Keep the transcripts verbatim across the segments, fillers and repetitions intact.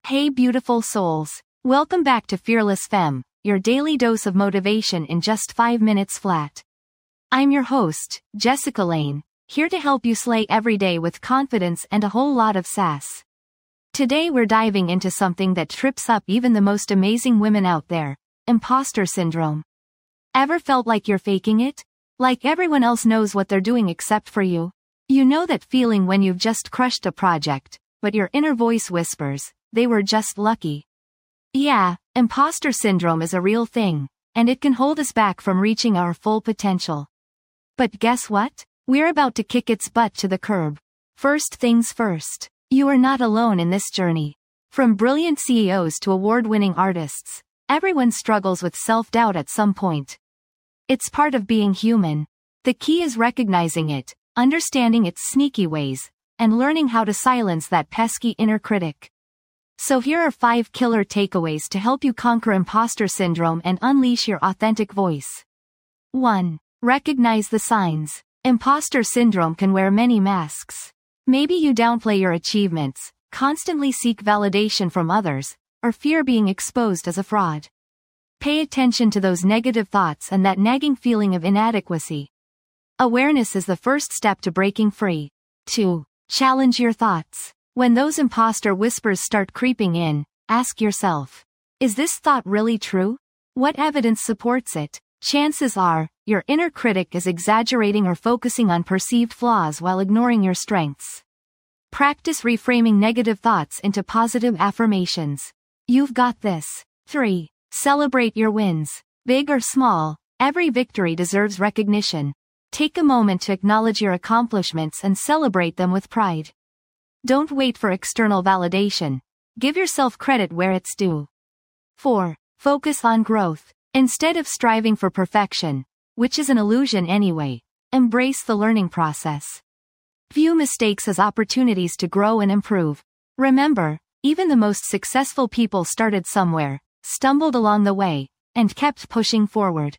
Hey beautiful souls, welcome back to Fearless Femme, your daily dose of motivation in just five minutes flat. I'm your host, Jessica Lane, here to help you slay every day with confidence and a whole lot of sass. Today we're diving into something that trips up even the most amazing women out there, imposter syndrome. Ever felt like you're faking it? Like everyone else knows what they're doing except for you? You know that feeling when you've just crushed a project, but your inner voice whispers, they were just lucky. Yeah, imposter syndrome is a real thing, and it can hold us back from reaching our full potential. But guess what? We're about to kick its butt to the curb. First things first, you are not alone in this journey. From brilliant C E Os to award-winning artists, everyone struggles with self-doubt at some point. It's part of being human. The key is recognizing it, understanding its sneaky ways, and learning how to silence that pesky inner critic. So here are five killer takeaways to help you conquer imposter syndrome and unleash your authentic voice. one. Recognize the signs. Imposter syndrome can wear many masks. Maybe you downplay your achievements, constantly seek validation from others, or fear being exposed as a fraud. Pay attention to those negative thoughts and that nagging feeling of inadequacy. Awareness is the first step to breaking free. two. Challenge your thoughts. When those imposter whispers start creeping in, ask yourself, is this thought really true? What evidence supports it? Chances are, your inner critic is exaggerating or focusing on perceived flaws while ignoring your strengths. Practice reframing negative thoughts into positive affirmations. You've got this. three. Celebrate your wins. Big or small, every victory deserves recognition. Take a moment to acknowledge your accomplishments and celebrate them with pride. Don't wait for external validation. Give yourself credit where it's due. four. Focus on growth. Instead of striving for perfection, which is an illusion anyway, embrace the learning process. View mistakes as opportunities to grow and improve. Remember, even the most successful people started somewhere, stumbled along the way, and kept pushing forward.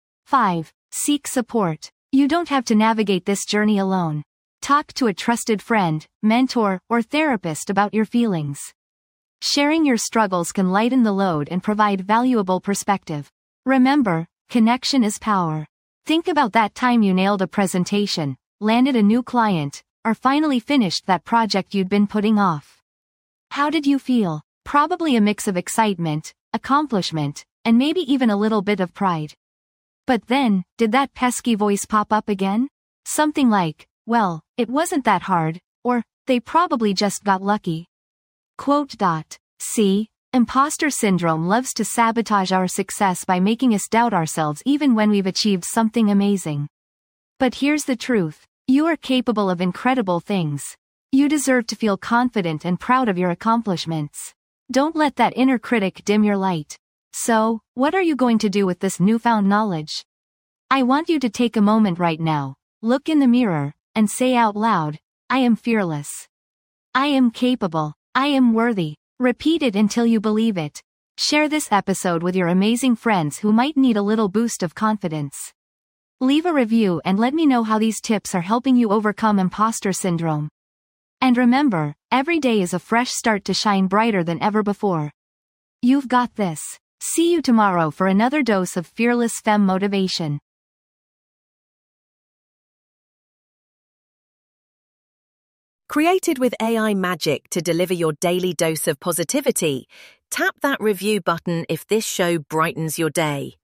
five. Seek support. You don't have to navigate this journey alone. Talk to a trusted friend, mentor, or therapist about your feelings. Sharing your struggles can lighten the load and provide valuable perspective. Remember, connection is power. Think about that time you nailed a presentation, landed a new client, or finally finished that project you'd been putting off. How did you feel? Probably a mix of excitement, accomplishment, and maybe even a little bit of pride. But then, did that pesky voice pop up again? Something like, well, it wasn't that hard, or, they probably just got lucky. Quote. See, imposter syndrome loves to sabotage our success by making us doubt ourselves even when we've achieved something amazing. But here's the truth, you are capable of incredible things. You deserve to feel confident and proud of your accomplishments. Don't let that inner critic dim your light. So, what are you going to do with this newfound knowledge? I want you to take a moment right now, look in the mirror, and say out loud, I am fearless. I am capable. I am worthy. Repeat it until you believe it. Share this episode with your amazing friends who might need a little boost of confidence. Leave a review and let me know how these tips are helping you overcome imposter syndrome. And remember, every day is a fresh start to shine brighter than ever before. You've got this. See you tomorrow for another dose of Fearless Femme motivation. Created with A I magic to deliver your daily dose of positivity, tap that review button if this show brightens your day.